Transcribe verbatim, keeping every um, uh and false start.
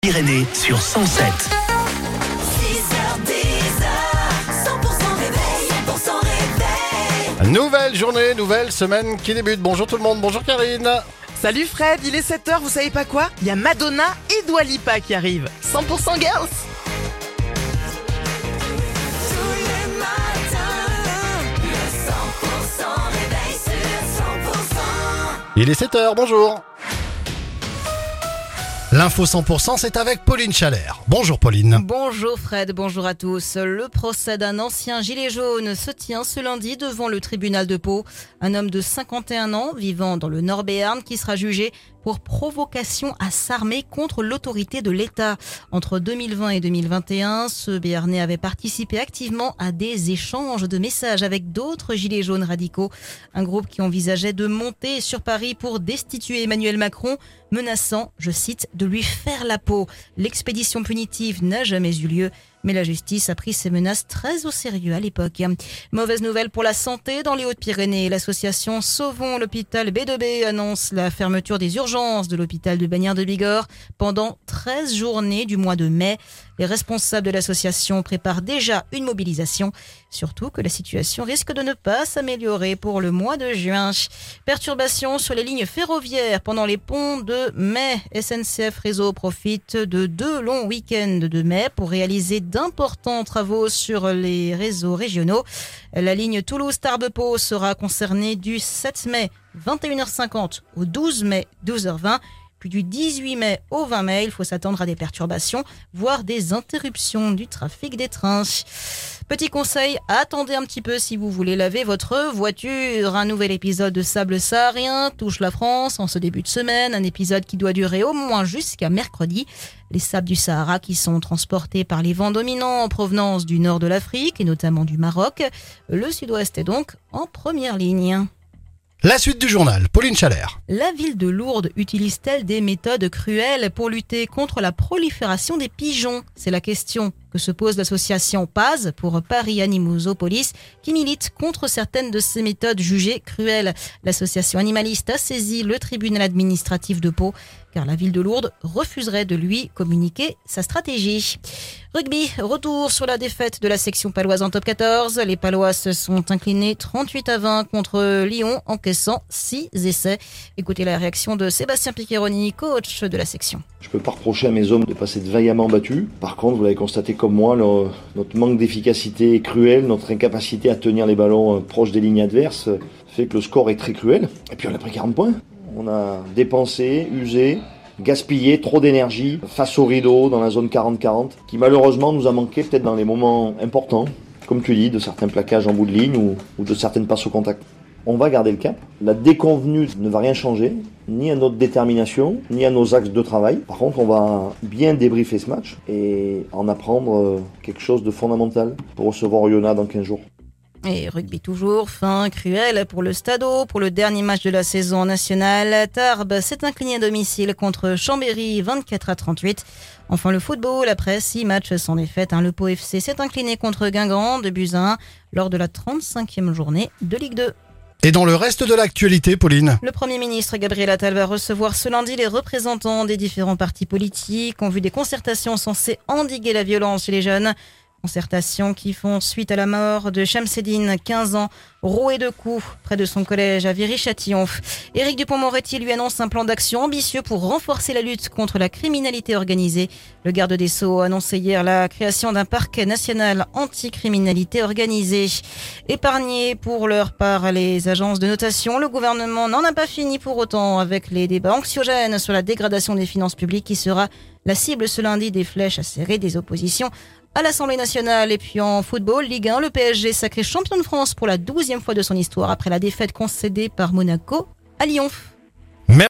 Pyrénées sur cent sept. Nouvelle journée, nouvelle semaine qui débute. Bonjour tout le monde, bonjour Karine. Salut Fred, il est sept heures, vous savez pas quoi? Il y a Madonna et Dua Lipa qui arrivent. cent pour cent Girls. Il est sept heures, bonjour. L'info cent pour cent, c'est avec Pauline Chalère. Bonjour Pauline. Bonjour Fred, bonjour à tous. Le procès d'un ancien gilet jaune se tient ce lundi devant le tribunal de Pau. Un homme de cinquante et un ans vivant dans le Nord-Béarn qui sera jugé pour provocation à s'armer contre l'autorité de l'État. Entre deux mille vingt et deux mille vingt et un, ce Béarnais avait participé activement à des échanges de messages avec d'autres gilets jaunes radicaux. Un groupe qui envisageait de monter sur Paris pour destituer Emmanuel Macron, menaçant, je cite, de lui faire la peau. L'expédition punitive n'a jamais eu lieu, mais la justice a pris ces menaces très au sérieux à l'époque. Mauvaise nouvelle pour la santé dans les Hautes-Pyrénées. L'association Sauvons l'hôpital B deux B annonce la fermeture des urgences de l'hôpital de Bagnères de Bigorre pendant treize journées du mois de mai. Les responsables de l'association préparent déjà une mobilisation, surtout que la situation risque de ne pas s'améliorer pour le mois de juin. Perturbations sur les lignes ferroviaires pendant les ponts de mai. S N C F Réseau profite de deux longs week-ends de mai pour réaliser d'importants travaux sur les réseaux régionaux. La ligne Toulouse-Tarbes-Pau sera concernée du sept mai vingt et une heures cinquante au douze mai douze heures vingt. Puis du dix-huit mai au vingt mai, il faut s'attendre à des perturbations, voire des interruptions du trafic des trains. Petit conseil, attendez un petit peu si vous voulez laver votre voiture. Un nouvel épisode de Sable saharien touche la France en ce début de semaine. Un épisode qui doit durer au moins jusqu'à mercredi. Les sables du Sahara qui sont transportés par les vents dominants en provenance du nord de l'Afrique et notamment du Maroc. Le sud-ouest est donc en première ligne. La suite du journal, Pauline Chalère. La ville de Lourdes utilise-t-elle des méthodes cruelles pour lutter contre la prolifération des pigeons? C'est la question que se pose l'association P A S pour Paris Animaux Zoopolis qui milite contre certaines de ces méthodes jugées cruelles. L'association animaliste a saisi le tribunal administratif de Pau car la ville de Lourdes refuserait de lui communiquer sa stratégie. Rugby, retour sur la défaite de la section paloise en top quatorze. Les Palois se sont inclinés trente-huit à vingt contre Lyon, encaissant six essais. Écoutez la réaction de Sébastien Piccheroni, coach de la section. Je ne peux pas reprocher à mes hommes de passer de vaillamment battus. Par contre, vous l'avez constaté comme moi, le, notre manque d'efficacité est cruel, notre incapacité à tenir les ballons proches des lignes adverses fait que le score est très cruel. Et puis on a pris quarante points. On a dépensé, usé, gaspillé trop d'énergie face au rideau dans la zone quarante quarante, qui malheureusement nous a manqué peut-être dans les moments importants, comme tu dis, de certains plaquages en bout de ligne ou, ou de certaines passes au contact. On va garder le cap. La déconvenue ne va rien changer, ni à notre détermination, ni à nos axes de travail. Par contre, on va bien débriefer ce match et en apprendre quelque chose de fondamental pour recevoir Oyonnax dans quinze jours. Et rugby toujours, fin cruelle pour le Stadeau. Pour le dernier match de la saison nationale, Tarbes s'est incliné à domicile contre Chambéry vingt-quatre à trente-huit. Enfin le football, après six matchs sans défaite, hein, le Pau F C s'est incliné contre Guingamp de buts à un lors de la trente-cinquième journée de Ligue deux. Et dans le reste de l'actualité, Pauline? Le Premier ministre Gabriel Attal va recevoir ce lundi les représentants des différents partis politiques en vue des concertations censées endiguer la violence chez les jeunes. Concertations qui font suite à la mort de Chamseddine, quinze ans, roué de coups près de son collège à Viry-Châtillon. Éric Dupond-Moretti lui annonce un plan d'action ambitieux pour renforcer la lutte contre la criminalité organisée. Le garde des Sceaux a annoncé hier la création d'un parquet national anti-criminalité organisée. Épargné pour leur part les agences de notation, le gouvernement n'en a pas fini pour autant avec les débats anxiogènes sur la dégradation des finances publiques qui sera la cible ce lundi des flèches acérées des oppositions à l'Assemblée nationale. Et puis en football, Ligue un, le P S G sacré champion de France pour la douzième fois de son histoire après la défaite concédée par Monaco à Lyon.